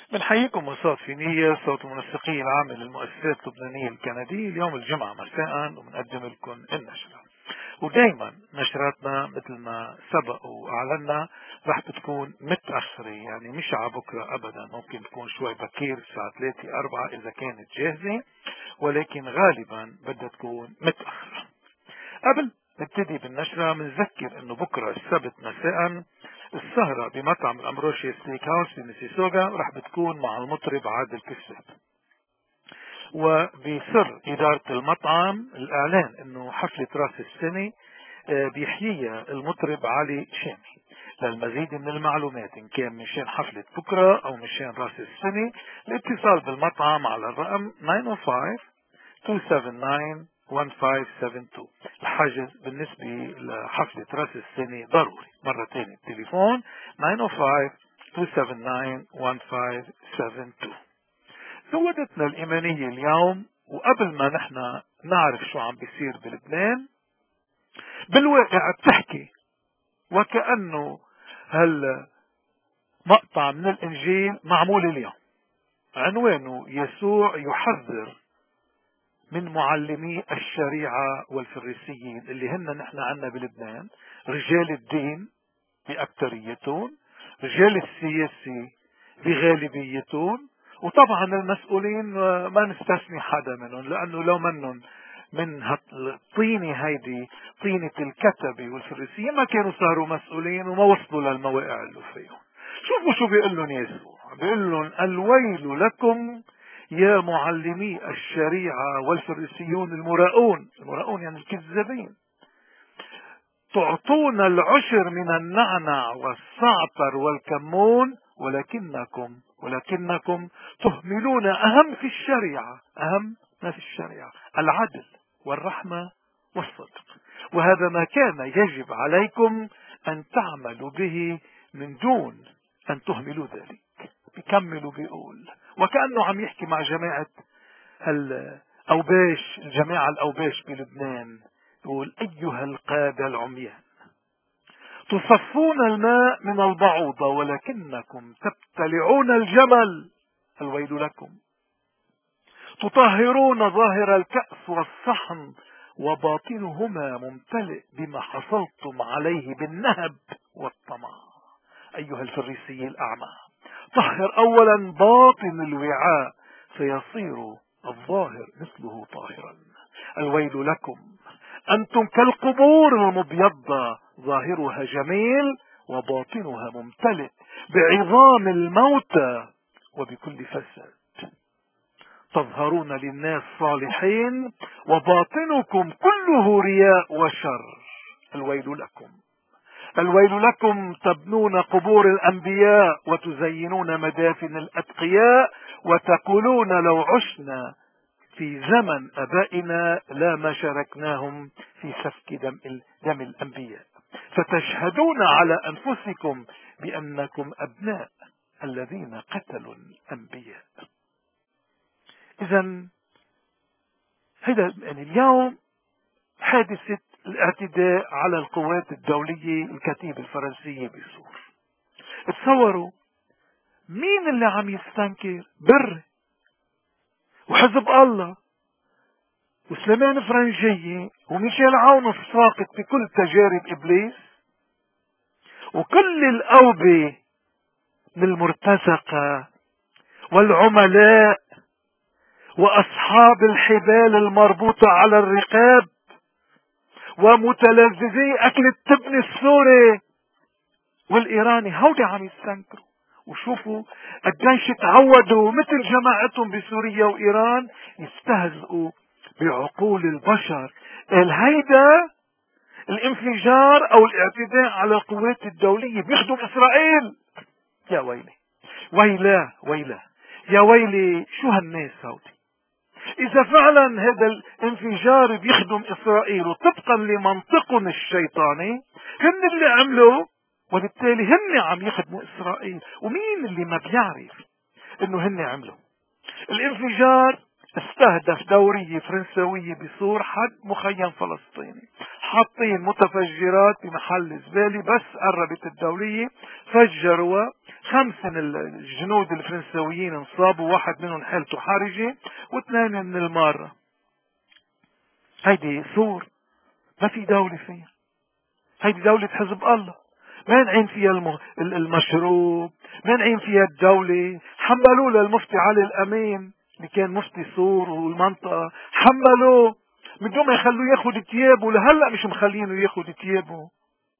بنحييكم مصاد في نية صوت المنسقين العام للمؤسسات اللبنانية الكندية اليوم الجمعة مساء، وبنقدم لكم النشرة. ودايما نشراتنا مثل ما سبق وأعلنا رح بتكون متأخرة، يعني مش على بكرة أبدا، ممكن تكون شوي بكير الساعة 3-4 إذا كانت جاهزة، ولكن غالبا بدها تكون متأخرة. قبل نبتدي بالنشرة بنذكر انه بكرة السبت مساء السهرة بمطعم الأمبروشيا ستيك هاوس في ميسيسوغا رح بتكون مع المطرب عادل كساب. وبسر إدارة المطعم الإعلان انه حفلة رأس السنة بيحييها المطرب علي شامي. للمزيد من المعلومات إن كان مشان حفلة بكرة أو مشان رأس السنة الاتصال بالمطعم على الرقم 905-279-1572. الحجز بالنسبة لحفلة رأس السنة ضروري. مرة تانية التليفون 905-279-1572. زودتنا الإيمانية اليوم، وقبل ما نحن نعرف شو عم بيصير بلبنان بالواقع بتحكي وكأنه هالمقطع من الإنجيل معمول اليوم. عنوانه يسوع يحذر من معلمي الشريعة والفريسيين اللي هن نحن عنا بلبنان، رجال الدين بأكتريتهم، رجال السياسي بغالبيتهم، وطبعا المسؤولين ما نستثني حدا منهم، لأنه لو منهم من الطينة هيدي طينة الكتبة والفريسيين ما كانوا صاروا مسؤولين وما وصلوا للمواقع اللي فيهم. شوفوا شو بيقول لهم يسوع، بيقول لهم الويل لكم يا معلمي الشريعة والفريسيون المراؤون يعني الكذابين، تعطون العشر من النعنع والزعتر والكمون ولكنكم تهملون أهم ما في الشريعة العدل والرحمة والصدق، وهذا ما كان يجب عليكم أن تعملوا به من دون أن تهملوا ذلك. بيكملوا بيقول وكأنه عم يحكي مع جماعة الأوباش، الجماعة الأوباش بلبنان. يقول أيها القادة العميان، تصفون الماء من البعوضة ولكنكم تبتلعون الجمل، الويل لكم. تطهرون ظاهر الكأس والصحن وباطنهما ممتلئ بما حصلتم عليه بالنهب والطمع. أيها الفريسي الأعمى، طهر أولا باطن الوعاء فيصير الظاهر مثله طاهرا. الويل لكم، أنتم كالقبور المبيضة، ظاهرها جميل وباطنها ممتلئ بعظام الموتى وبكل فساد. تظهرون للناس صالحين وباطنكم كله رياء وشر. الويل لكم، تبنون قبور الأنبياء وتزينون مدافن الأتقياء وتقولون لو عشنا في زمن أبائنا لا ما شاركناهم في سفك دم الأنبياء، فتشهدون على أنفسكم بأنكم أبناء الذين قتلوا الأنبياء. إذا هذا يعني اليوم حادثة الاعتداء على القوات الدولية الكتيبة الفرنسية بسور. تصوروا مين اللي عم يستنكر؟ بري وحزب الله وسليمان فرنجية وميشيل عون الساقط بكل تجارب إبليس، وكل الأوبة من المرتزقة والعملاء وأصحاب الحبال المربوطة على الرقاب ومتلذذي أكل التبن السوري والإيراني، هودي عم يستنكروا. وشوفوا قديش تعودوا مثل جماعتهم بسوريا وإيران يستهزئوا بعقول البشر. هيدا الانفجار أو الاعتداء على القوات الدولية بيخدم إسرائيل. يا ويلي ويلا يا ويلي، شو هالناس هودي؟ إذا فعلا هذا الانفجار بيخدم إسرائيل وطبقا لمنطقهم الشيطاني هن اللي عملوا، وبالتالي هن عم يخدموا إسرائيل. ومين اللي ما بيعرف إنه هن عملوا الانفجار؟ استهدف دورية فرنسوية بسور حد مخيم فلسطيني، حاطين متفجرات بمحل زبالة، بس قربت الدورية فجروا 5 من الجنود الفرنساويين انصابوا، واحد منهم حالته حرجة واثنين من المارة. هيدي ثور، ما في دولة فيها. هيدي دولة حزب الله، ما نعين فيها المشروب، ما نعين فيها الدولة. حملوه للمفتي علي الأمين اللي كان مفتي سور والمنطقة، حملوه من دون ما يخلوه ياخد ثيابه، لهلا مش مخلينه ياخد ثيابه.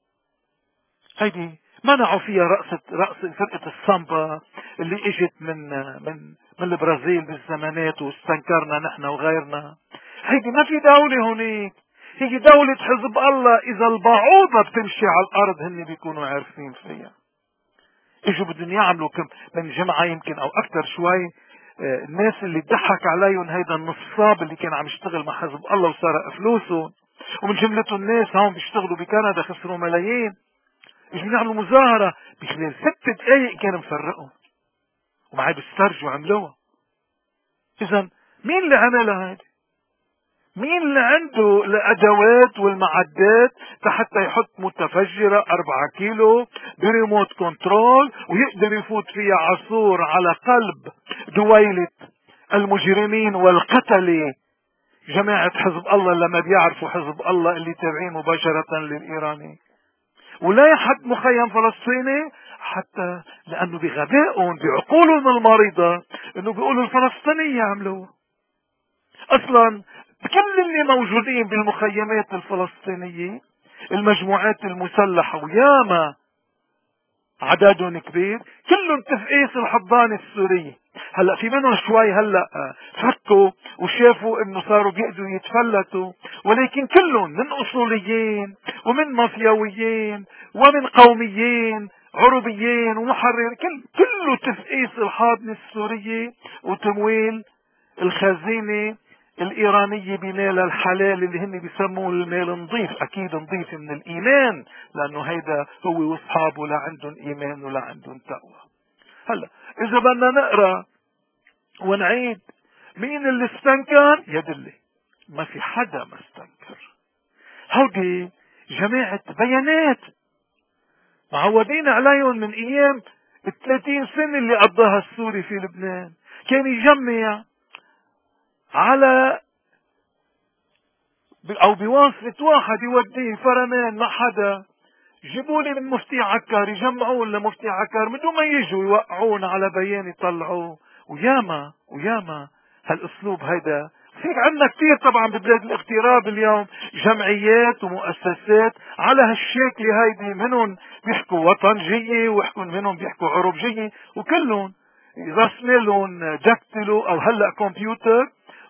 هيدي منعوا فيها رقص فرقة السامبا اللي اجت من البرازيل بالزمانات واستنكرنا نحن وغيرنا. هيدي ما في دولة هونيك، هي دولة حزب الله. اذا البعوضة بتمشي على الارض هن بيكونوا عارفين فيها. اجوا بدهم يعملوا كم من جمعة يمكن او اكثر شوي. الناس اللي ضحك عليهم هيدا النصاب اللي كان عم يشتغل مع حزب الله وسرق فلوسه، ومن جملته الناس هون بيشتغلوا بكندا خسروا ملايين. اجوا يعملوا مظاهرة بخلال 6 دقايق كانوا مفرقوا، ومعي بالسرج وعملوها. اذا مين اللي عملها هيدي؟ مين اللي عنده الادوات والمعدات حتى يحط متفجرة 4 كيلو بريموت كنترول ويقدر يفوت فيها عصور على قلب دويلة المجرمين والقتلة جماعة حزب الله لما بيعرفوا حزب الله اللي تابعين مباشرة للإيراني، ولا يحد مخيم فلسطيني حتى لأنه بغبائهم بعقولهم المريضة انه بيقولوا الفلسطينية عملوه. اصلا كل اللي موجودين بالمخيمات الفلسطينية المجموعات المسلحة وياما عددهم كبير، كلهم تفقيس الحضانة السورية. هلا في منهم شوي هلا فكوا وشافوا انه صاروا بيقدروا يتفلتوا، ولكن كلهم من اصوليين ومن مافياويين ومن قوميين عربيين ومحررين، كله تفقيس الحاضنة السورية وتمويل الخزينة الإيرانية بمال الحلال اللي هن بيسموه المال نظيف. أكيد نظيف من الإيمان، لأنه هيدا هو وأصحابه لا عندهم إيمان ولا عندهم تقوى. هلا إذا بدنا نقرأ ونعيد مين اللي استنكر، يدلي ما في حدا ما استنكر. هودي جماعة بيانات معودين عليهم من أيام 30 سنة اللي قضاها السوري في لبنان. كان يجمع على او بواسطة واحد يوديه فرمان مع حدا، جيبوا لي من مفتي عكار، يجمعون لمفتي عكار من دون ما يجوا يوقعون على بيان يطلعوه. وياما هالاسلوب هيدا فيك عندنا كثير طبعا ببلاد الاغتراب اليوم، جمعيات ومؤسسات على هالشكل هيدي، منهم بيحكوا وطنجية منهم بيحكوا عربجية، وكلهم رسم لهم دكتلو او هلا كمبيوتر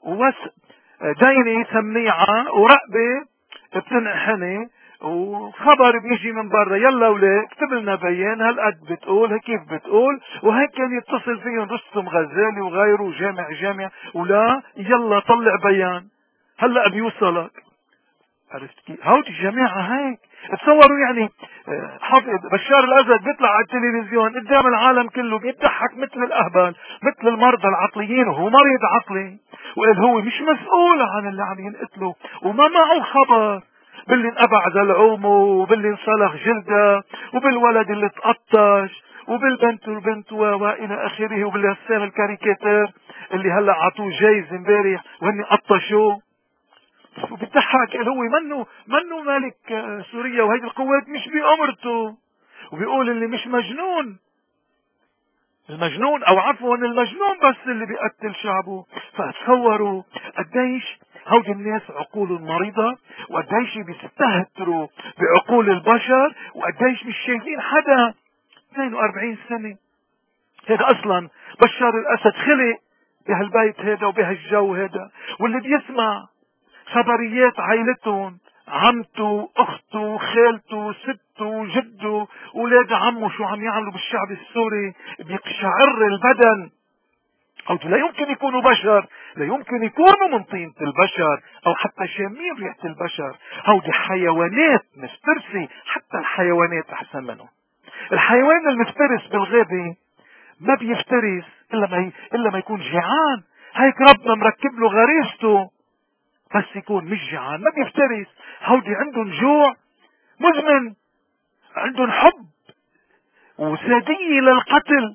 داينة سميعة ورقبة بتنحني وخبر بيجي من برا، يلا ولا اكتب لنا بيان هالقد بتقول كيف بتقول، وهيك كان يتصل فيهم رستم غزالي وغيره جامع ولا يلا طلع بيان هلا بيوصلك. عرفت كيف؟ هودي الجماعة هيك تصوروا يعني. حافظ بشار الاسد بيطلع على التلفزيون قدام العالم كله بيضحك مثل الاهبل، مثل المرضى العقليين، وهو مريض عقلي، وقال هو مش مسؤول عن اللي عم ينقتله وما معه خبر باللي انقبع زلعومه وباللي انصلخ جلده وبالولد اللي تقطش وبالبنت والى اخره، وبالرسام الكاريكاتير اللي هلا عطوه جايزة امبارح وهني قطشوه. وبيضحك قال هو منه مالك سوريا وهيدي القوات مش بأمرته، وبيقول اللي مش مجنون المجنون او عفوا المجنون بس اللي بيقتل شعبه. فتصوروا قديش هودي الناس عقولهم مريضة، وقديش بيستهتروا بعقول البشر، وقديش مش شايفين حدا. 42 سنة هذا اصلا بشار الاسد خلق بهالبيت هذا وبهالجو هذا، واللي بيسمع خبريات عائلتهم، عمته اخته خالته سته جده اولاد عمه شو عم يعملوا بالشعب السوري، بيقشعر البدن. او لا يمكن يكونوا بشر، لا يمكن يكونوا من طينة البشر او حتى شامين ريحة البشر. هودي حيوانات مفترسة، حتى الحيوانات احسن منهم. الحيوان المفترس بالغابة ما بيفترس الا ما يكون جيعان، هيك ربنا مركب له غريزته بس يكون مش جيعان ما بيفترس. هودي عندهم جوع مزمن، عندهم حب وسادية للقتل.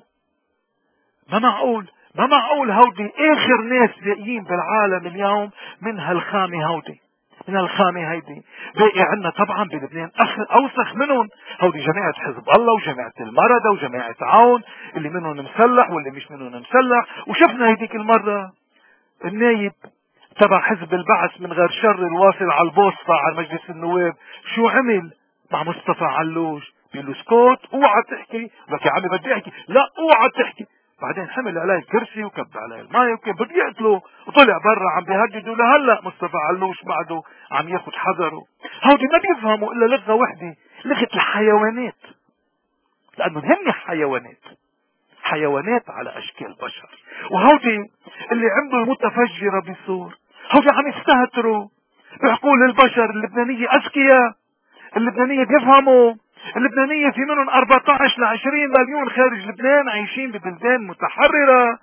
ما معقول هودي اخر ناس باقيين بالعالم اليوم من هالخامة هودي، من الخامة هيدي. باقي عنا طبعا بلبنان اوسخ منهم، هودي جماعة حزب الله وجماعة المردة وجماعة عون، اللي منهم مسلح واللي مش منهم مسلح. وشفنا هيديك المرة النايب تبع حزب البعث من غير شر الواصل على البوسطة على مجلس النواب شو عمل مع مصطفى علوش؟ بيقول له اسكت اوعى تحكي. لك يا عمي بدي احكي. لا اوعى تحكي. بعدين حمل عليه الكرسي وكب عليه الماء وكان بده يقتله، وطلع برا عم بيهددوا لهلا مصطفى علوش بعده عم ياخذ حذره. هودي ما بيفهموا الا لغه وحده، لغه الحيوانات، لانه هن حيوانات، حيوانات على اشكال بشر. وهودي اللي عنده المتفجره بصور، هودي عم يستهتروا بعقول البشر. اللبنانيه اذكياء، اللبنانيه بيفهموا، اللبنانيه في منهم 14 ل 20 مليون خارج لبنان عايشين ببلدان متحرره،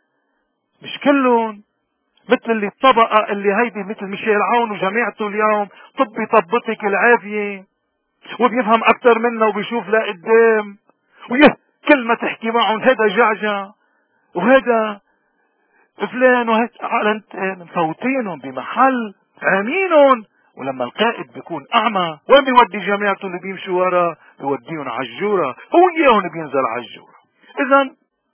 مش كلهم مثل اللي الطبقه اللي هيدي مثل ميشيل عون وجماعته اليوم طبي طبتك العافيه، وبيفهم اكثر منا وبيشوف لقدام، ويه كل ما تحكي معهم هذا جعجع وهذا فلان وهذا، مفوتينهم بمحل عامينهم. ولما القائد بيكون اعمى وين بيودي جماعته اللي بيمشوا وراه؟ بيوديهم عالجوره، هو اياهم بينزل عالجوره. اذا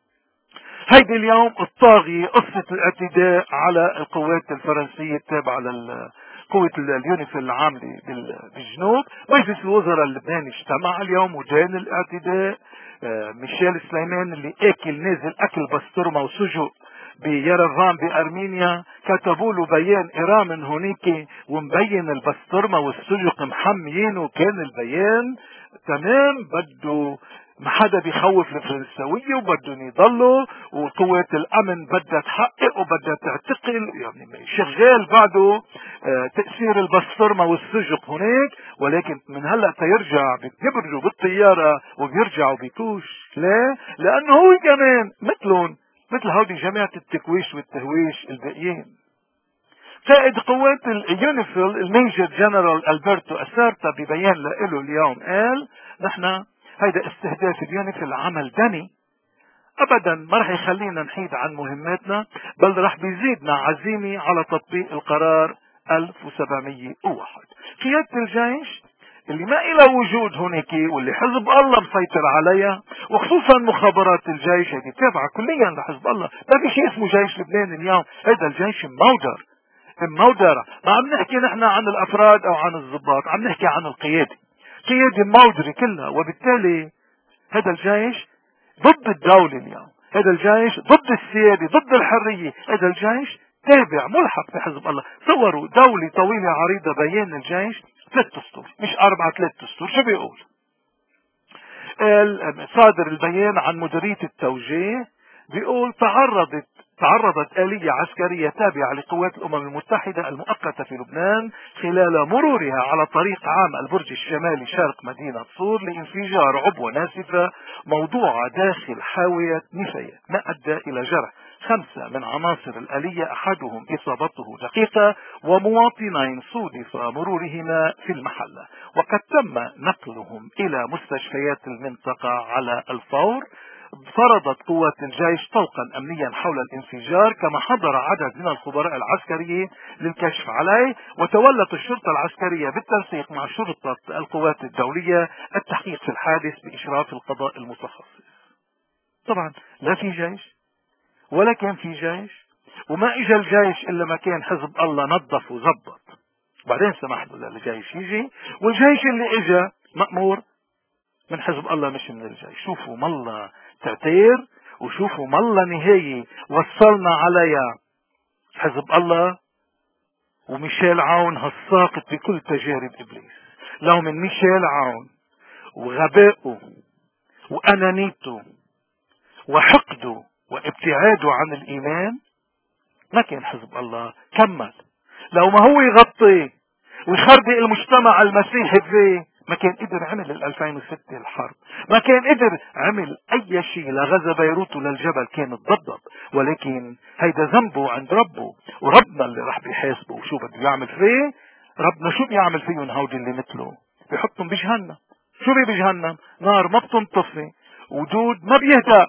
هيدي اليوم الطاغية قصة الاعتداء على القوات الفرنسية التابعة قوة اليونيفيل العاملة بالجنوب. مجلس الوزراء اللبناني اجتمع اليوم ودان الاعتداء. ميشيل سليمان اللي اكل نازل اكل بسطرمة وسجق بيرفان بارمينيا، كتبوا له بيان ارام هونيك ومبين البسطرمة والسجق محميين، وكان البيان تمام. بده ما حدا بيخوف الفرنساوية وبدهم يضلوا، وقوات الامن بدها تحقق وبدها تعتقل، يعني شغال بعده تأثير البسطرمة والسجق هناك. ولكن من هلأ تيرجع بيبرجوا بالطيارة وبيرجعوا بيكوش. لا، لانه هو كمان مثلهم، مثل هودي جماعة التكويش والتهويش الباقيين. قائد قوات اليونيفيل الميجر جنرال البرتو اسارتا ببيان له اليوم قال نحن هيدا استهداف اليونيفيل عمل دني، ابدا ما رح يخلينا نحيد عن مهماتنا، بل رح بيزيدنا عزيمة على تطبيق القرار 1701. قيادة الجيش اللي ما إلى وجود هناك واللي حزب الله مسيطر عليها، وخصوصا مخابرات الجيش هذه تابعة كليا لحزب الله. ما في شيء اسمه جيش لبنان اليوم، هذا الجيش مودر. ما عم نحكي نحن عن الافراد او عن الضباط، عم نحكي عن القيادة، قيادة مودرة كلها. وبالتالي هذا الجيش ضد الدولة اليوم، هذا الجيش ضد السيادة، ضد الحرية، هذا الجيش تابع ملحق بحزب الله. صوروا دولة طويلة عريضة، بيان الجيش 3 اسطر مش 4، 3 اسطر. شو بيقول؟ صادر البيان عن مديرية التوجيه، بيقول تعرضت آلية عسكرية تابعة لقوات الأمم المتحدة المؤقتة في لبنان خلال مرورها على طريق عام البرج الشمالي شرق مدينة صور لانفجار عبوة ناسفة موضوعة داخل حاوية نفاية، ما أدى إلى جرح 5 من عناصر الآلية، أحدهم إصابته دقيقة، ومواطنين صودف مرورهما في المحلة، وقد تم نقلهم إلى مستشفيات المنطقة على الفور. فرضت قوات الجيش طوقا امنيا حول الانفجار، كما حضر عدد من الخبراء العسكريين للكشف عليه، وتولت الشرطة العسكرية بالتنسيق مع شرطة القوات الدولية التحقيق في الحادث بإشراف القضاء المتخصص. طبعا لا في جيش ولا كان في جيش، وما اجى الجيش الا ما كان حزب الله نظف وزبط، بعدين سمح له للجيش يجي، والجيش اللي اجى مأمور من حزب الله مش من الجيش. شوفوا مالله تعتير، وشوفوا مالله نهاية وصلنا عليها حزب الله وميشيل عون هالساقط بكل تجارب إبليس. لو من ميشيل عون وغبائه وأنانيته وحقده وابتعاده عن الإيمان ما كان حزب الله كمل. لو ما هو يغطي ويخربق المجتمع المسيحي فيه ما كان قدر عمل 2006 الحرب، ما كان قدر عمل اي شيء لغزا بيروت وللجبل، كان اتضبط. ولكن هيدا ذنبه عند ربه، وربنا اللي راح بيحاسبه. وشو بده يعمل فيه ربنا؟ شو بيعمل فيهم هودي اللي مثله؟ بيحطهم بجهنم. شو بجهنم؟ نار ما بتنطفي ودود ما بيهدأ،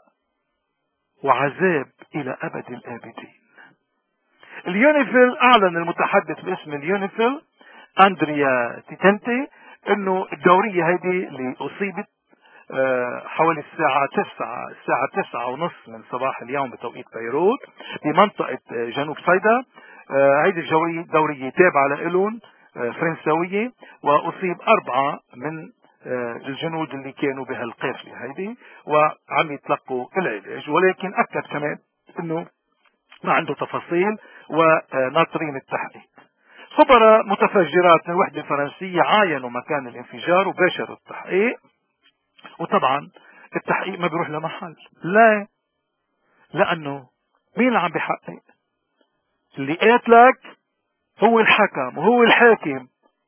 وعذاب إلى أبد الآبدين. اليونيفيل أعلن المتحدث باسم اليونيفيل أندريا تيتنتي انه الدورية هذه اللي اصيبت حوالي الساعة 9:30 من صباح اليوم بتوقيت بيروت بمنطقة جنوب صيدا. هيدي الدورية تابعة لإلون فرنساوية، واصيب 4 من الجنود اللي كانوا بهالقافلة هيدي وعم يتلقوا العلاج، ولكن اكد كمان انه ما عنده تفاصيل وناطرين التحقيق. خبراء متفجرات من الوحدة الفرنسية عاينوا مكان الانفجار وباشروا التحقيق، وطبعا التحقيق ما بيروح لمحل. لا، لأنه مين اللي عم بيحقق؟ اللي قاتلك هو الحكم وهو الحاكم،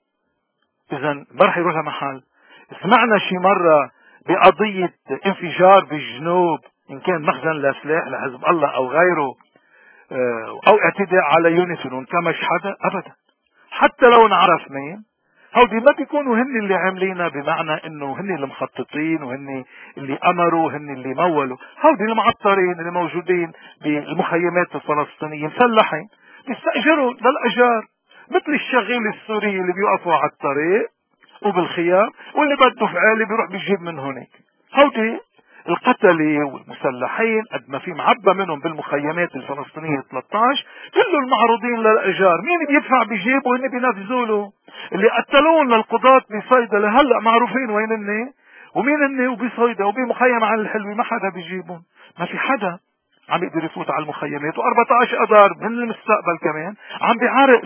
إذا ما رح يروح لمحل. سمعنا شي مرة بقضية انفجار بالجنوب إن كان مخزن لسلاح لحزب الله أو غيره، أو اعتداء على يونيفيل وانكمش حدا؟ أبدا. حتى لو نعرف مين هودي ما بيكونوا هن اللي عاملينها، بمعنى انه هن اللي مخططين وهن اللي امروا وهن اللي مولوا. هودي المعطرين اللي موجودين بالمخيمات الفلسطينية مسلحين بيستأجروا للأجار، مثل الشغيل السوري اللي بيوقفوا على الطريق وبالخيام، واللي بده فعالي بيروح بيجيب من هونيك. هودي القتلة والمسلحين قد ما في معبى منهم بالمخيمات الفلسطينية 13 كلهم معروضين للأجار. مين بيدفع بيجيبوا وهن بينفذوا له. اللي قتلون للقضاة بصيدا لهلا معروفين وين هن ومين هن، وبصيدا وبمخيم على الحلوة ما حدا بيجيبهم. ما في حدا عم يقدر يفوت على المخيمات، و14 اذار من المستقبل كمان عم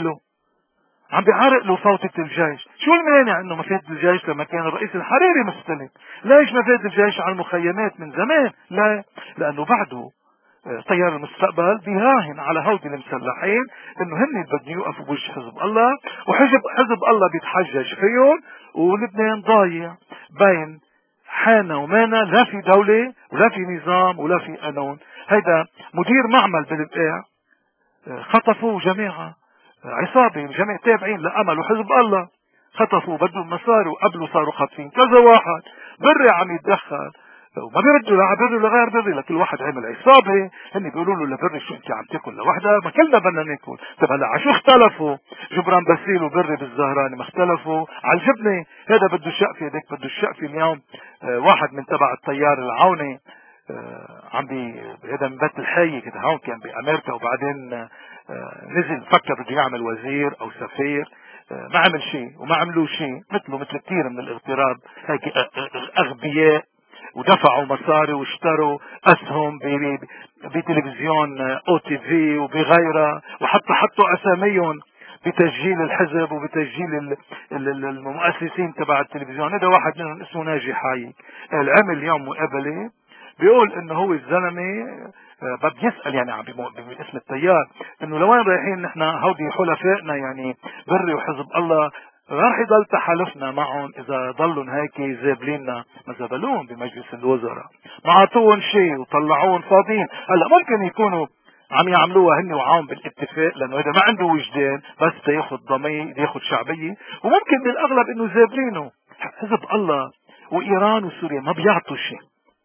بيعرق له فوتة الجيش. شو المانع انه مفاد الجيش لما كان الرئيس الحريري مستلم؟ ليش مفاد الجيش على المخيمات من زمان؟ لا، لانه بعده طيار المستقبل بيراهن على هودي المسلحين انه هن بدهم يوقفوا بوجه حزب الله، وحزب الله بيتحجج فيهم، ولبنان ضايع بين حانة ومانا، لا في دولة ولا في نظام ولا في قانون. هيدا مدير معمل بالبقاع خطفوا جماعة عصابة جماعة تابعين لأمل وحزب الله، خطفوا بدهم مصاري وقبلوا صاروا خاطفين كذا واحد. بري عم يتدخل وما بيردوا لا بري ولا غير بري، لكل واحد عمل عصابة. هن بيقولوا له لبري شو انت عم تاكل لوحدها؟ ما كلنا بدنا ناكل. طب هلا عشو اختلفوا؟ جبران باسيل وبري بالزهراني ما اختلفوا على الجبنة. هذا بده الشقفة هذاك بده الشقفة. اليوم واحد من تبع الطيار العوني عم هذا من بيت الحي كده هون كان بأمريكا، وبعدين نزل فكر بده يعمل وزير او سفير، ما عمل شيء وما عملوا شيء. مثله مثل كثير من الاغتراب هيك اغبياء، ودفعوا مصاري واشتروا اسهم بتلفزيون او تي في وبغيرها، وحتى حطوا اساميهم بتسجيل الحزب وبتسجيل المؤسسين تبع التلفزيون. هذا واحد منهم اسمه ناجي حايك، العمل اليوم مقابله بيقول انه هو الزلمه بيسأل يعني عم باسم التيار انه لوين رايحين نحن؟ هودي حلفائنا يعني بري وحزب الله، رح يضل تحالفنا معهم اذا ضلوا هيك زابليننا. ما زبلون بمجلس الوزراء، ما عطوهم شيء وطلعوهم فاضيين. هلا ممكن يكونوا عم يعملوها هن وعاهم بالاتفاق، لانه هذا ما عنده وجدان بس ياخذ ضمير ياخذ شعبيه، وممكن بالاغلب انه زابلينه. حزب الله وايران وسوريا ما بيعطوا شيء.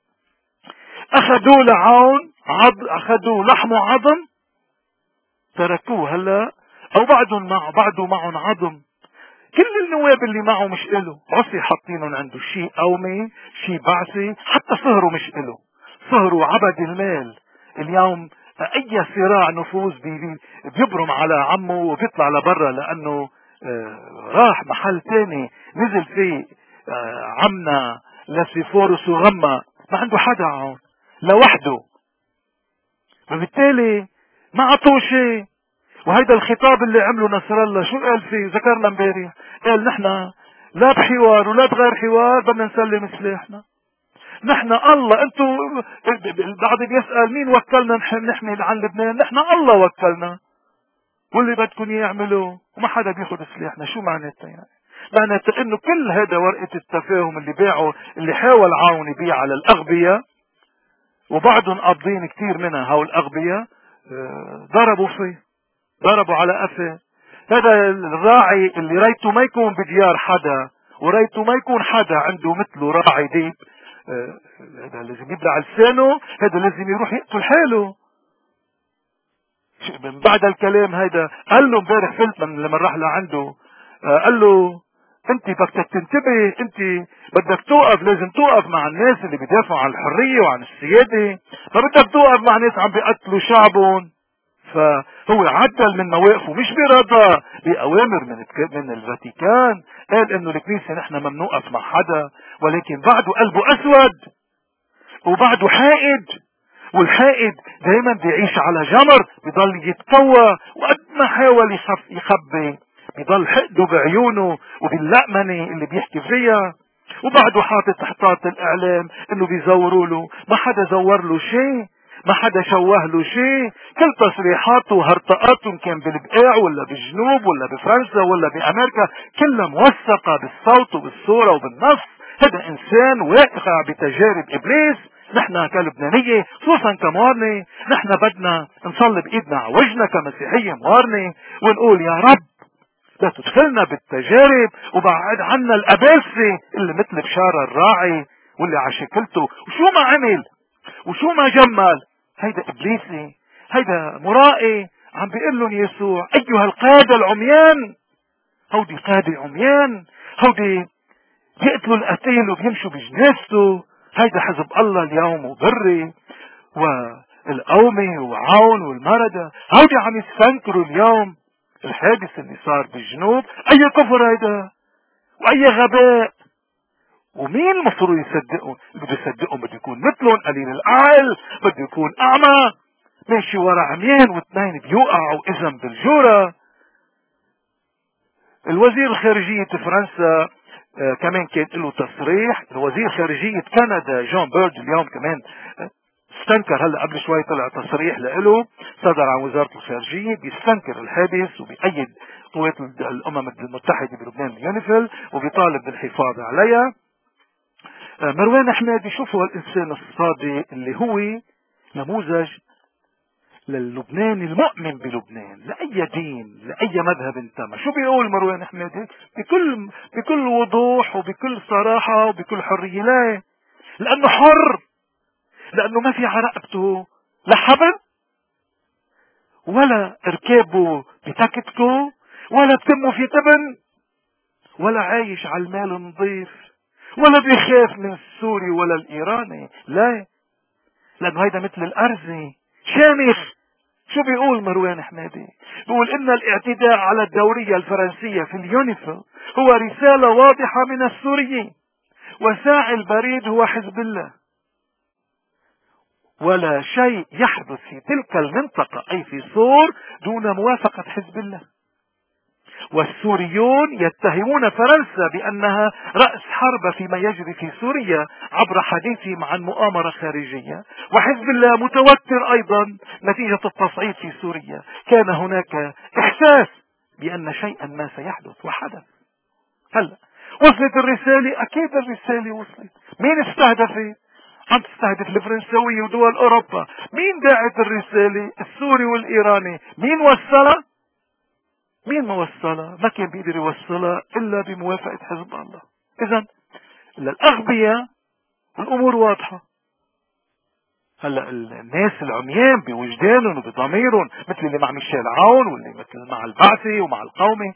اخذوه لعون اخذوه لحم وعظم، تركوه هلا او بعده معهم عظم. كل النواب اللي معه مش إله، عصي حاطينهم عنده شيء قومي شيء بعثي، حتى صهره مش إله، صهره عبد المال. اليوم اي صراع نفوذ بيبرم على عمه وبيطلع لبرا، لانه راح محل تاني نزل فيه عمنا لسيفورس وغمة، ما عنده حدا عون لوحده، فبالتالي ما عطوه شيء. وهيدا الخطاب اللي عمله نصر الله شو قال فيه؟ ذكرنا امبارح، قال نحن لا بحوار ولا بغير حوار بدنا نسلم سلاحنا. نحن الله، انتو البعض بيسأل مين وكلنا نحمي عن لبنان؟ نحن الله وكلنا، واللي بدكم يعملوا وما حدا بياخد سلاحنا. شو معناتها يعني؟ معناتها انه كل هذا ورقة التفاهم اللي باعوا، اللي حاول عون يبيع على الاغبياء، وبعضهم قابضين كتير منها هول الاغبياء، ضربوا فيه، ضربوا على قفه. هذا الراعي اللي ريته ما يكون بديار حدا، وريته ما يكون حدا عنده مثله راعي ديب، هذا لازم يبلع لسانه، هذا لازم يروح يقتل حاله. من بعد الكلام هيدا قال له امبارح فيلتمان لما راح لعنده، قال له انت بدك تنتبه، انت بدك توقف، لازم توقف مع الناس اللي بيدافعوا عن الحرية وعن السيادة، ما بدك توقف مع ناس عم بيقتلوا شعبهم. فهو عدل من مواقفه، مش برضا بأوامر من الفاتيكان. قال انه الكنيسة نحن ما بنوقف مع حدا، ولكن بعده قلبه اسود وبعده حائد، والحائد دايما بيعيش على جمر، بيضل يتقوى، وقد ما حاول يخبي بيضل حقده بعيونه وباللقمنة اللي بيحكي فيها. وبعده حاطط تحتاط الاعلام انه بيزوروا له، ما حدا زور له شيء، ما حدا شوه له شيء. كل تصريحاته وهرطقاته كان بالبقاع ولا بالجنوب ولا بفرنسا ولا بامريكا كلها موثقة بالصوت وبالصورة وبالنص. هذا انسان واقع بتجارب ابليس. نحن كلبنانية خصوصا كموارنة، نحن بدنا نصلي بايدنا على وجهنا كمسيحية موارنة ونقول يا رب لا تدخلنا بالتجارب، وبعد عنا الاباسة اللي مثل بشار الراعي واللي عشكلته وشو ما عمل وشو ما جمل. هيدا ابليسي، هيدا مرائي. عم بيقول لهم يسوع ايها القادة العميان، هودي قادة عميان، هودي بيقتلوا القتيل وبيمشوا بجنازته. هيدا حزب الله اليوم وبري والقومي وعون والمردة، هودي عم يستنكروا اليوم الحادث اللي صار بالجنوب. اي كفر هيدا واي غباء. ومين المفروض يصدقهم؟ اللي بده يصدقهم بده يكون مثلهم قليل العقل، بده يكون اعمى ماشي ورا عميان واثنين بيوقعوا اذن بالجورة. الوزير الخارجية فرنسا كمان كان له تصريح. الوزير خارجية كندا جون بيرد اليوم كمان استنكر، هلا قبل شوي طلع تصريح له صدر عن وزارة الخارجية بيستنكر الحادث وبيأيد قوات الامم المتحدة بلبنان يونيفيل وبيطالب بالحفاظ عليها. مروان حمادي شوف هو الانسان الصادق اللي هو نموذج للبناني المؤمن بلبنان، لأي دين لأي مذهب انتمى. شو بيقول مروان حمادي بكل وضوح وبكل صراحة وبكل حرية؟ لا، لأنه حر، لأنه ما في على رقبته لا حبل ولا ركابه بتكتكه ولا بتمه في تبن ولا عايش على المال النظيف ولا بيخاف من السوري ولا الإيراني. لا، لأنه هيدا مثل الأرزي شامخ. شو بيقول مروان حمادي؟ بيقول إن الاعتداء على الدورية الفرنسية في اليونيفيل هو رسالة واضحة من السوريين، وساعي البريد هو حزب الله، ولا شيء يحدث في تلك المنطقة أي في صور دون موافقة حزب الله. والسوريون يتهمون فرنسا بأنها رأس حرب فيما يجري في سوريا عبر حديثهم عن مؤامرة خارجية، وحزب الله متوتر أيضا نتيجة التصعيد في سوريا. كان هناك إحساس بأن شيئا ما سيحدث وحدث. هلا وصلت الرسالة؟ أكيد الرسالة وصلت. مين استهدفت؟ عم تستهدف الفرنسوية ودول أوروبا. مين باعت الرسالة؟ السوري والإيراني. مين وصلها؟ مين ما وصلها؟ ما كان بيقدر يوصلها إلا بموافقة حزب الله. إذن للأغبياء الأمور واضحة. هلا الناس العميان بوجدانهم وبضميرهم مثل اللي مع ميشيل عون واللي مثل مع البعثي ومع القومي،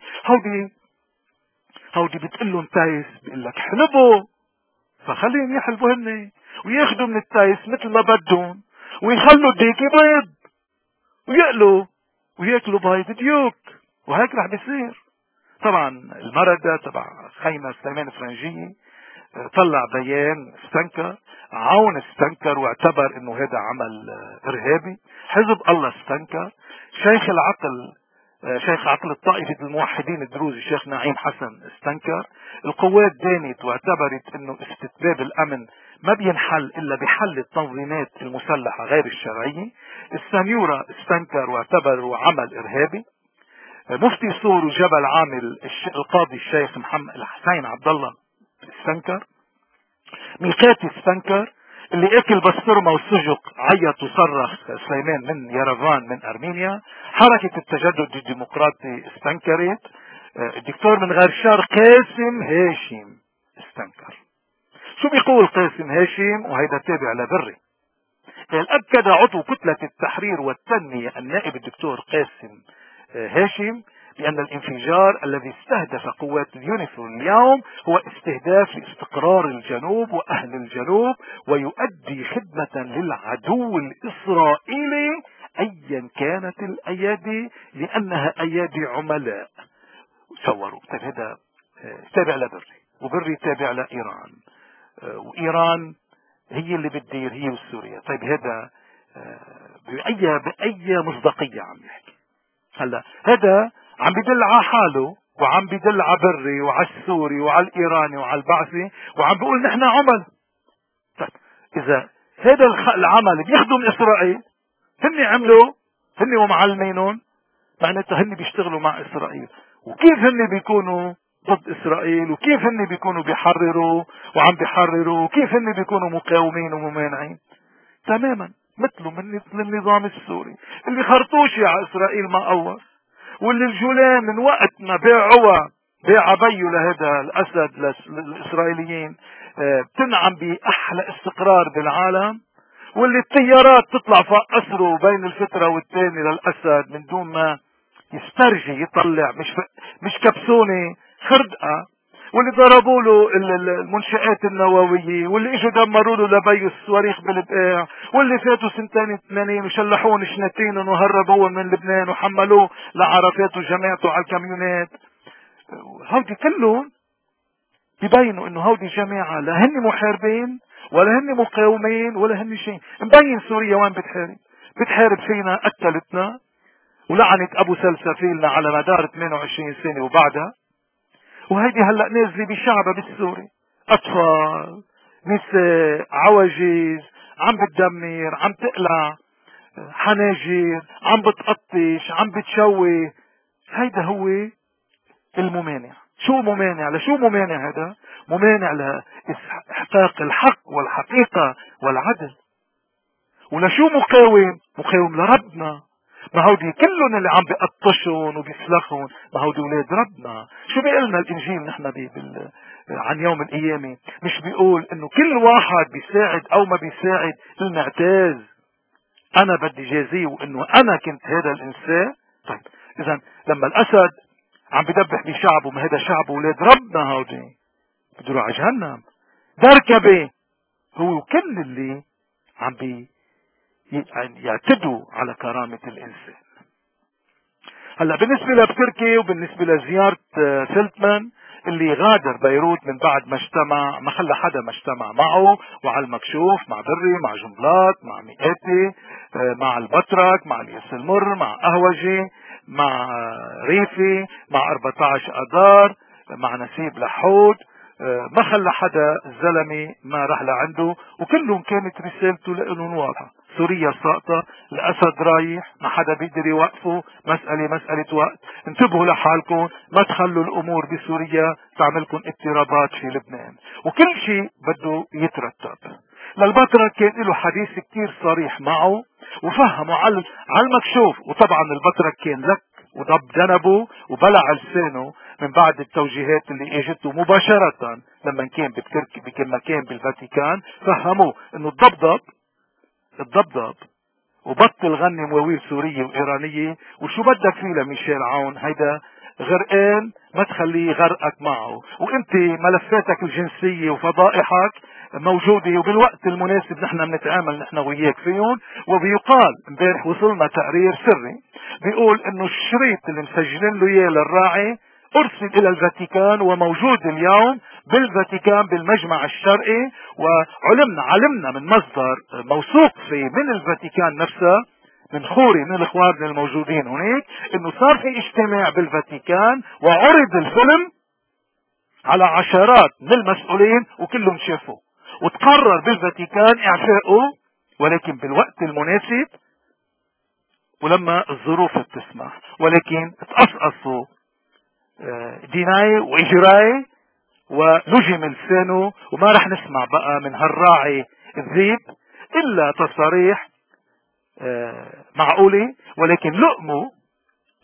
هودي بتقلهم تايس، بيقول لك حلبوا، فخليهم يحلبوا هن وياخدوا من التايس مثل ما بدهم ويخلوا الديك بيض ويقلوا وياكلوا بيض ديوك، وهيك رح بيصير. طبعا المردة تبع خيمة سليمان فرنجية طلع بيان استنكر، عون استنكر واعتبر انه هذا عمل ارهابي، حزب الله استنكر، شيخ عقل الطائفة الموحدين الدروزي الشيخ نعيم حسن استنكر، القوات دانت واعتبرت انه استتباب الامن ما بينحل الا بحل التنظيمات المسلحة غير الشرعية، السنيورة استنكر واعتبروا عمل ارهابي، مفتي صور وجبل عامل القاضي الشيخ محمد الحسين عبد الله استنكر، ميقاتي استنكر، اللي اكل بسطرمة والسجق عيط وصرخ سليمان من يرفان من ارمينيا، حركة التجدد الديمقراطي استنكرت، الدكتور من غير شر قاسم هاشم استنكر. شو بيقول قاسم هاشم وهيدا تابع لبري؟ قال أكد عضو كتلة التحرير والتنمية النائب الدكتور قاسم هاشم بأن الانفجار الذي استهدف قوات اليونيفيل اليوم هو استهداف لاستقرار الجنوب وأهل الجنوب، ويؤدي خدمة للعدو الإسرائيلي أيا كانت الأيادي لأنها أيادي عملاء. صوروا. طيب هذا تابع لبري، وبري تابع لإيران، وإيران هي اللي بتدير، هي وسوريا. طيب هذا بأي مصداقية عم يحكي؟ هلا هذا عم بدل على حاله، وعم بدل على بري وعلى السوري وعلى الإيراني وعلى البعثي، وعم بيقول نحن عمل. طيب إذا هذا العمل بيخدم إسرائيل، هن عملوا، هن ومعلمينهم، معناتها هن بيشتغلوا مع إسرائيل. وكيف هن بيكونوا ضد إسرائيل؟ وكيف هن بيكونوا بيحرروا وعم بيحرروا؟ وكيف هن بيكونوا مقاومين وممانعين؟ تماما مثل النظام السوري اللي خرطوشي على إسرائيل ما أول، واللي الجولان من وقت ما باع بيو لهذا الأسد للإسرائيليين بتنعم بأحلى استقرار بالعالم، واللي الطيارات تطلع فوق أسره بين الفترة والتاني للأسد من دون ما يسترجي يطلع، مش كبسونة خردقة، واللي ضربوا له المنشآت النووية، واللي اجوا دمروا له لبي الصواريخ بالبقاع، واللي فاتوا سنتين 80 وشلحون شنتين وهربوه من لبنان وحملوه لعرفات وجماعته على الكاميونات. هودي كلهم بيبينوا انه هودي جماعة لا هن محاربين ولا هن مقاومين ولا هن شيء. مبين سوريا وين بتحارب فينا، قتلتنا ولعنت ابو سلسفيلنا على مدار 28 سنة وبعدها، وهيدي هلأ نازلة بشعبها بالسوري، اطفال، نساء، عواجيز، عم بتدمر، عم تقلع حناجر، عم بتقطش، عم بتشوي. هيدا هو الممانع. شو ممانع؟ لشو ممانع هذا؟ ممانع لإحقاق الحق والحقيقة والعدل. ولشو مقاوم؟ مقاوم لربنا. ما هودي كلهم اللي عم بيقطشون وبيسلخون، ما هودي ولاد ربنا. شو بيقلنا الانجيل نحن عن يوم القيامة؟ مش بيقول انه كل واحد بيساعد او ما بيساعد المعتاز انا بدي جازيه، وانه انا كنت هذا الانسان. طيب اذا لما الاسد عم بدبح بشعبه، ما هذا شعب ولاد ربنا، هودي بده يروح على جهنم. دركبه هو كل اللي عم يعتدوا على كرامة الإنسان. هلا بالنسبة لتركي وبالنسبة لزيارة فيلتمان اللي غادر بيروت من بعد ما اجتمع، ما خلى حدا ما اجتمع معه، وعلى المكشوف مع بري، مع جنبلاط، مع مئاتي، مع البطرك، مع الياس المر، مع قهوجي، مع ريفي، مع 14 أدار، مع نسيب لحود، ما خلى حدا الزلمة ما راح لعنده، وكلهم كانت رسالته لهم واضحة: سوريا ساقطة، الأسد رايح، ما حدا بيقدر يوقفه، مسألة وقت، انتبهوا لحالكم، ما تخلوا الأمور بسوريا تعملكم اضطرابات في لبنان، وكل شيء بده يترتب. للبطرك كان له حديث كتير صريح معه وفهمه على المكشوف، وطبعا البطرك كان لك وضب ذنبه وبلع لسانه من بعد التوجيهات اللي اجته مباشرة لما كان بتركي، كما كان بالفاتيكان، فهموه انه الضبضب وبطل غني مواويل سورية وإيرانية، وشو بدك فيه لميشيل عون؟ هيدا غرقان، ما تخليه غرقك معه، وانت ملفاتك الجنسية وفضائحك موجودة، وبالوقت المناسب نحن بنتعامل نحن وياك فيهم. وبيقال امبارح وصلنا تقرير سري بيقول انه الشريط اللي مسجلين له اياه للراعي ارسل الى الفاتيكان، وموجود اليوم بالفاتيكان بالمجمع الشرقي، علمنا من مصدر موثوق فيه من الفاتيكان نفسها، من خوري من اخواننا الموجودين هناك، انه صار في اجتماع بالفاتيكان وعرض الفيلم على عشرات من المسؤولين وكلهم شافوه، وتقرر بالفاتيكان اعفائه، ولكن بالوقت المناسب ولما الظروف بتسمح، ولكن تقصقصوا ديناي واجراي ولجم لسانه، وما رح نسمع بقى من هالراعي الذيب الا تصاريح معقولة، ولكن لقمه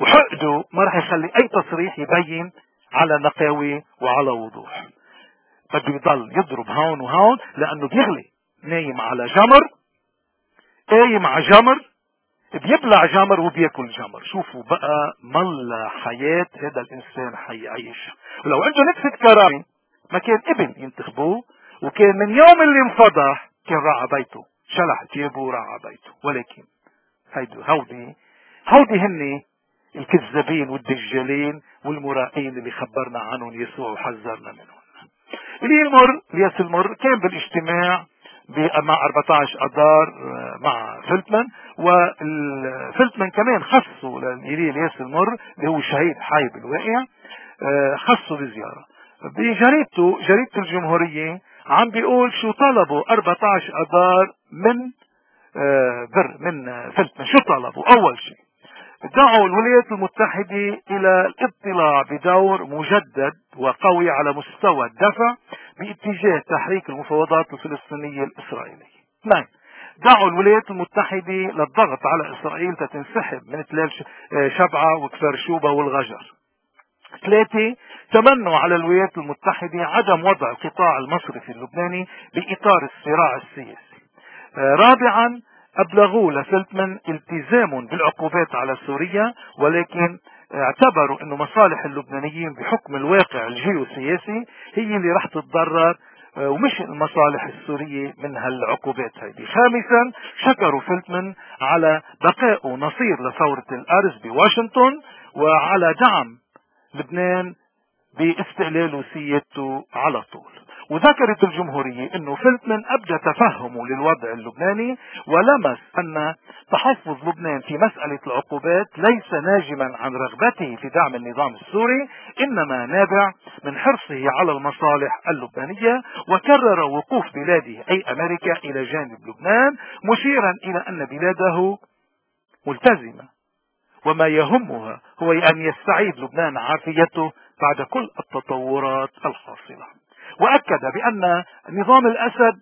وحقده ما رح يخلي اي تصريح يبين على نقاوة وعلى وضوح. بده يضل يضرب هون وهون لانه بيغلي، نايم على جمر، قايم على جمر، بيبلع جمر وبياكل جمر. شوفوا بقى ملا حياة هذا الانسان حيعيش. ولو عنده نفسة كرامة ما كان ابن ينتخبوه، وكان من يوم اللي انفضح كان راعى بيته، شلح جيبه وراعى بيته. ولكن هودي هن الكذابين والدجالين والمرائين اللي خبرنا عنهم يسوع وحذرنا منهم. الياس المر كان بالاجتماع مع 14 اذار مع فلتمان، وفلتمان كمان خصوا الياس المر اللي هو شهيد حي بالواقع، خصوا بزيارة. بجريدته جريدة الجمهورية عم بيقول شو طلبوا 14 اذار من فلتمان. شو طلبوا؟ اول شيء دعوا الولايات المتحدة إلى الاطلاع بدور مجدد وقوي على مستوى الدفع باتجاه تحريك المفاوضات الفلسطينية الإسرائيلية. 2. دعوا الولايات المتحدة للضغط على إسرائيل تنسحب من تلال شبعة وكفر شوبة والغجر. 3. تمنوا على الولايات المتحدة عدم وضع القطاع المصرفي اللبناني بإطار الصراع السياسي. 4. أبلغوا لفلتمان التزام بالعقوبات على سوريا، ولكن اعتبروا أن مصالح اللبنانيين بحكم الواقع الجيوسياسي هي اللي رح تتضرر ومش المصالح السورية من هالعقوبات هذه. 5. شكروا فلتمان على بقائه نصير لثورة الأرز بواشنطن وعلى دعم لبنان باستقلال سيادته على طول. وذكرت الجمهورية انه فلتمان ابدى تفهمه للوضع اللبناني، ولمس ان تحفظ لبنان في مسألة العقوبات ليس ناجما عن رغبته في دعم النظام السوري، انما نابع من حرصه على المصالح اللبنانية. وكرر وقوف بلاده اي امريكا الى جانب لبنان، مشيرا الى ان بلاده ملتزمة وما يهمها هو أن يستعيد لبنان عافيته بعد كل التطورات الحاصلة. وأكد بأن نظام الأسد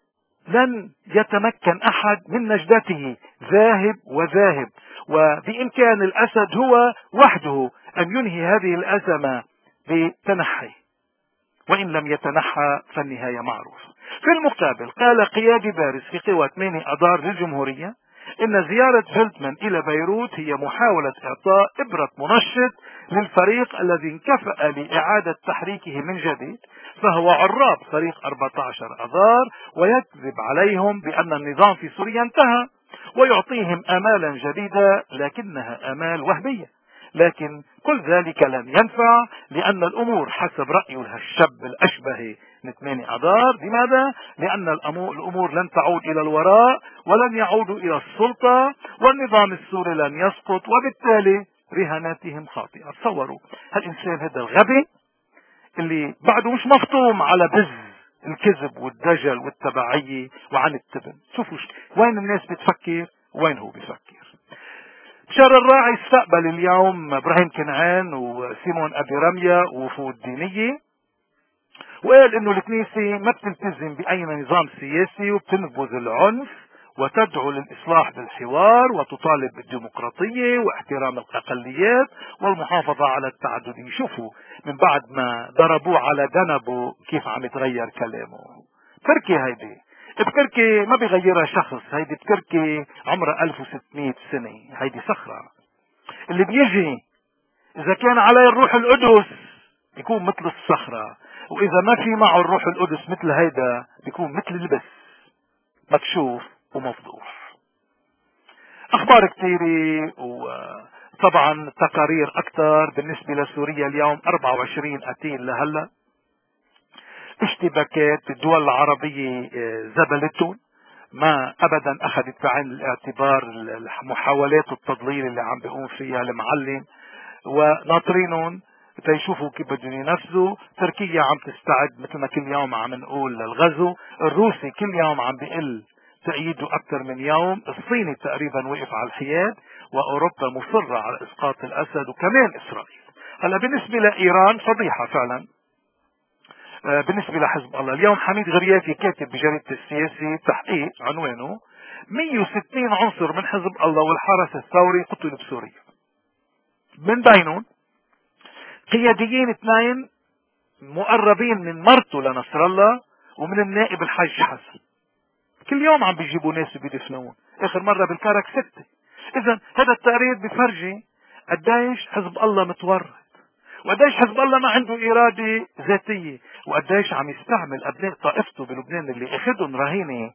لن يتمكن أحد من نجدته، ذاهب وذاهب، وبإمكان الأسد هو وحده أن ينهي هذه الأزمة بتنحي، وإن لم يتنحى فالنهاية معروفة. في المقابل قال قيادي بارز في قوى 8 أذار للجمهورية إن زيارة فلتمان إلى بيروت هي محاولة إعطاء إبرة منشط للفريق الذي انكفأ لإعادة تحريكه من جديد، فهو عراب فريق 14 أذار، ويكذب عليهم بأن النظام في سوريا انتهى، ويعطيهم آمالا جديدة لكنها آمال وهمية. لكن كل ذلك لن ينفع، لأن الأمور حسب رأي الشاب الأشبه من 8 أذار. لماذا؟ لأن الأمور لن تعود إلى الوراء، ولن يعودوا إلى السلطة، والنظام السوري لن يسقط، وبالتالي رهاناتهم خاطئة. تصوروا هالإنسان هذا الغبي اللي بعده مش مفطوم على بز الكذب والدجل والتبعية وعن التبن. شوفوا وين الناس بتفكر وين هو بفكر. بشار الراعي استقبل اليوم ابراهيم كنعان وسيمون ابي رمية ووفود دينية، وقال انه الكنيسة ما بتلتزم باي نظام سياسي وبتنبذ العنف وتدعو للاصلاح بالحوار وتطالب بالديمقراطية واحترام الاقليات والمحافظة على التعددية. شوفوا من بعد ما ضربوه على ذنبه كيف عم يتغير كلامه. تركيا هيدي بتركي ما بيغيرها شخص، هيدي بتركي عمرها 1600 سنة، هيدي صخرة. اللي بيجي اذا كان عليه الروح القدس بيكون مثل الصخرة، واذا ما في معه الروح القدس مثل هيدا بيكون مثل البس مكشوف ومفضوح. اخبار كثيرة وطبعا تقارير اكثر بالنسبة لسوريا. اليوم 24 قتيل لهلا، اشتباكات الدول العربية زبلتهم، ما ابدا اخذت بعين الاعتبار محاولات التضليل اللي عم بيقوم فيها المعلم، وناطرينهم تيشوفوا كيف بدهم ينفذوا. تركيا عم تستعد مثل ما كل يوم عم نقول للغزو، الروسي كل يوم عم بيقل تأييده اكثر من يوم، الصيني تقريبا وقف على الحياد، واوروبا مصرة على اسقاط الاسد، وكمان اسرائيل. هلا بالنسبة لايران فضيحة فعلا. بالنسبة لحزب الله اليوم حميد غريافي كاتب بجريدة السياسي تحقيق عنوانه 160 عنصر من حزب الله والحرس الثوري قتلوا بسوريا، من بينهم قياديين 2 مقربين من مرته لنصر الله ومن النائب الحاج حسن. كل يوم عم بيجيبوا ناس بيدفنون، اخر مرة بالكرك 6. اذا هذا التقرير بفرجي قديش حزب الله متورط، وقديش حزب الله ما عنده ارادة ذاتية، وقديش عم يستعمل ابناء طائفته بلبنان اللي اخذهم رهينة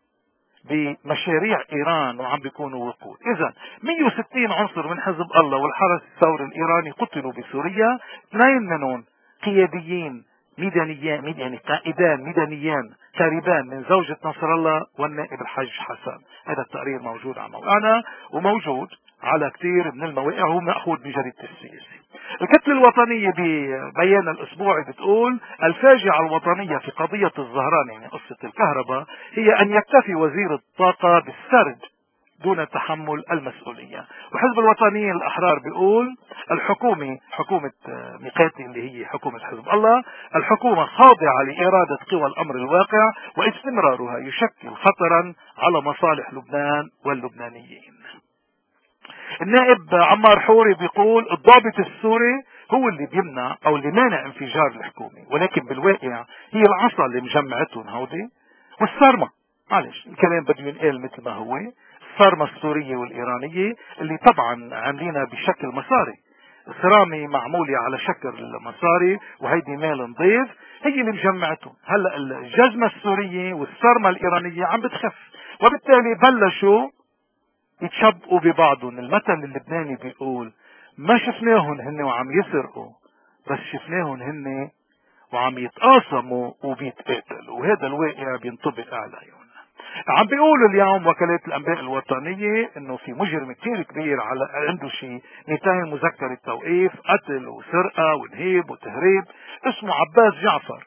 بمشاريع ايران وعم بيكونوا وقود. اذا 160 عنصر من حزب الله والحرس الثوري الايراني قتلوا بسوريا، 2 منهم قياديين ميدانيان، يعني قائدان ميدانيان قريبان من زوجة نصر الله والنائب الحاج حسن. هذا التقرير موجود على موقعنا وموجود على كثير من المواقع، هو مأخوذ بجريدة السياسي. الكتلة الوطنية ببيان الأسبوعي بتقول الفاجعة الوطنية في قضية الزهران، يعني قصة الكهرباء، هي أن يكتفي وزير الطاقة بالسرد دون تحمل المسؤولية. وحزب الوطنيين الأحرار بيقول حكومة ميقاتي اللي هي حكومة حزب الله، الحكومة خاضعة لإرادة قوى الأمر الواقع، واستمرارها يشكل خطرا على مصالح لبنان واللبنانيين. النائب عمار حوري بيقول الضابط السوري هو اللي بيمنع او اللي مانع انفجار الحكومة، ولكن بالواقع هي العصا اللي مجمعتهم هودي والصارمة. معلش الكلام بده ينقال مثل ما هو، الصارمة السورية والإيرانية اللي طبعا عاملينها بشكل مصاري. الصرامة معمولة على شكل مصاري وهيدي مال نظيف، هي اللي مجمعتهم. هلا الجزمة السورية والصارمة الإيرانية عم بتخف، وبالتالي بلشوا يتشبقوا ببعضهم. المثل اللبناني بيقول ما شفناهم هن وعم يسرقوا، بس شفناهم هن وعم يتقاسموا وبيتقاتلوا، وهذا الواقع بينطبق عليهم. عم بيقولوا اليوم وكالات الانباء الوطنية انه في مجرم كثير كبير عنده شيء 200 مذكرة توقيف قتل وسرقة ونهيب وتهريب، اسمه عباس جعفر،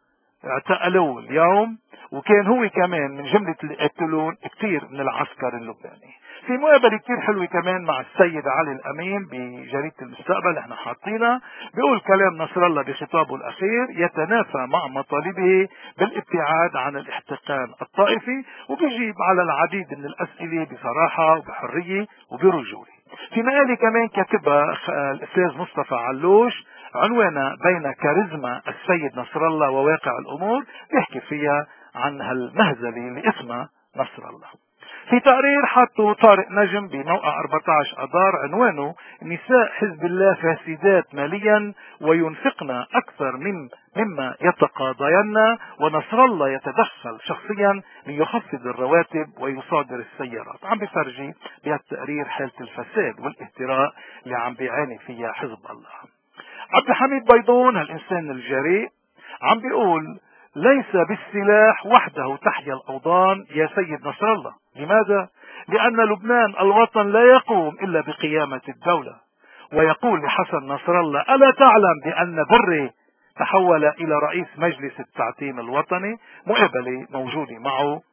اعتقلوه اليوم، وكان هو كمان من جملة اللي قتلون كثير من العسكر اللبناني. في مقابلة كثير حلوة كمان مع السيد علي الأمين بجريدة المستقبل احنا حاطينها، بيقول كلام نصر الله بخطابه الأخير يتنافى مع مطالبه بالابتعاد عن الاحتقان الطائفي، وبيجيب على العديد من الأسئلة بصراحة وبحرية وبرجولة. في مقالة كمان كاتبها الأستاذ مصطفى علوش عنوانها بين كاريزما السيد نصر الله وواقع الأمور، بيحكي فيها عن هالمهزلة اللي اسمها نصر الله. في تقرير حطه طارق نجم بموقع 14 أذار عنوانه نساء حزب الله فاسدات ماليا وينفقن أكثر مما يتقاضين، ونصر الله يتدخل شخصيا ليخفض الرواتب ويصادر السيارات. عم بفرجي بهالتقرير حالة الفساد والاهتراء اللي عم بيعاني فيها حزب الله. عبد الحميد بيضون هالإنسان الجريء عم بيقول ليس بالسلاح وحده تحيا الأوطان يا سيد نصر الله. لماذا؟ لأن لبنان الوطن لا يقوم إلا بقيامة الدولة. ويقول لحسن نصر الله ألا تعلم بأن بري تحول إلى رئيس مجلس التعتيم الوطني؟ مقابلة موجودة معه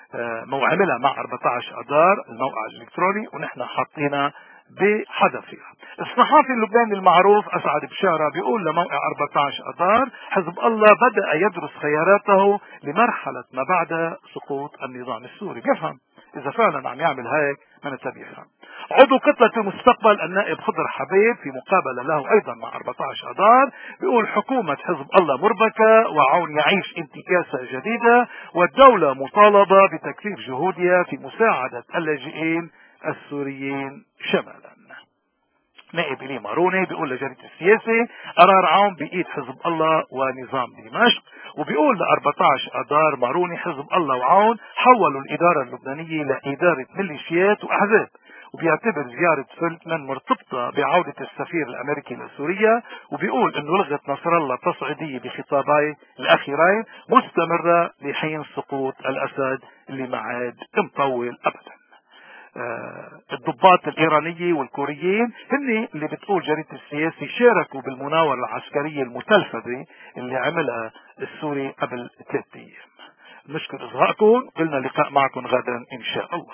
عملها مع 14 أذار الموقع الإلكتروني، ونحن حاطينها بحذفها. الصحافي اللبناني المعروف أسعد بشارة بيقول لموقع 14 أذار حزب الله بدأ يدرس خياراته لمرحلة ما بعد سقوط النظام السوري. بيفهم إذا فعلا عم يعمل هيك ما نتبيفهم. عضو كتلة المستقبل النائب خضر حبيب في مقابلة له أيضا مع 14 أذار بيقول حكومة حزب الله مربكة وعون يعيش انتكاسة جديدة، والدولة مطالبة بتكثيف جهودها في مساعدة اللاجئين السوريين شمالا. نائب إلي ماروني بيقول لجريدة السياسي قرار عام بإيد حزب الله ونظام دمشق، وبيقول ل 14 أذار ماروني حزب الله وعون حولوا الإدارة اللبنانية لإدارة ميليشيات وأحزاب، وبيعتبر زيارة فلتمان مرتبطة بعودة السفير الأمريكي لسوريا، وبيقول أنه لغة نصر الله التصعيدية بخطابي الأخيرين مستمرة لحين سقوط الأسد اللي ما عاد مطول أبدا. الضباط الإيرانية والكوريين هن اللي بتقول جريدة السياسي شاركوا بالمناورة العسكرية المتلفزة اللي عملها السوري قبل 3 أيام. نشكر إصغائكم، قلنا لقاء معكم غدا إن شاء الله.